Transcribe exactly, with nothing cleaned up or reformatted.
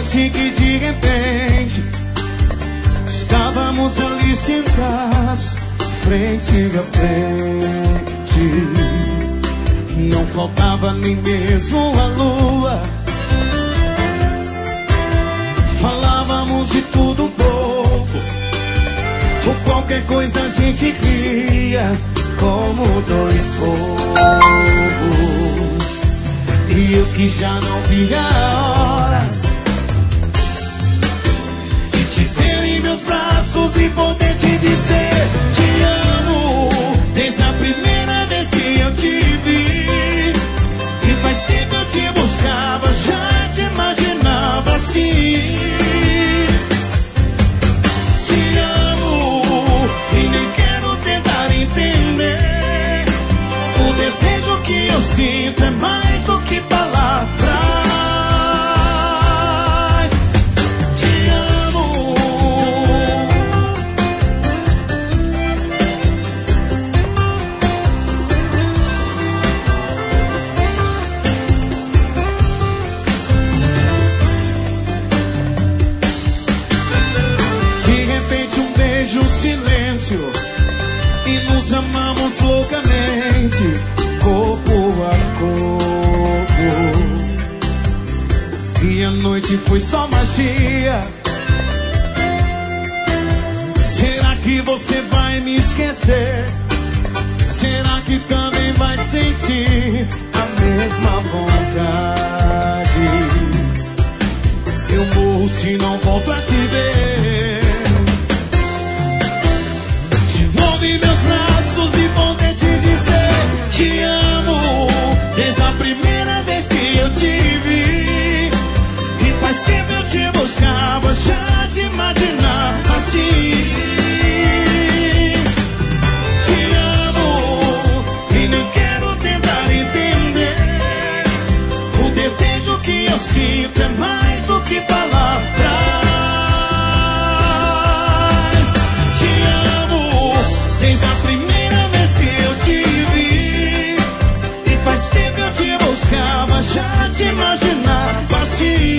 assim que de repente estávamos ali sentados, frente a frente. Não faltava nem mesmo a lua. Falávamos de tudo um pouco, por qualquer coisa a gente ria, como dois bobos. E eu que já não via a hora de te ter em meus braços e poder te dizer te amo, desde a primeira vez que eu te vi. E faz tempo eu te buscava, já te imaginava assim. Te amo e nem quero tentar entender. O desejo que eu sinto é mais do que palavras. Te amo. De repente um beijo, um silêncio, e nos amamos loucamente, corpo a corpo. E a noite foi só magia. Será que você vai me esquecer? Será que também vai sentir a mesma vontade? Eu morro se não volto a te ver. De novo em meus braços e poder te dizer te amo, desde a primeira vez que eu te vi. E faz tempo eu te buscava, já te imaginava assim. Te amo e nem quero tentar entender. O desejo que eu sinto é mais do que palavras. Te amo desde a primeira vez que eu te vi. E faz tempo eu te buscava, já te imaginava assim.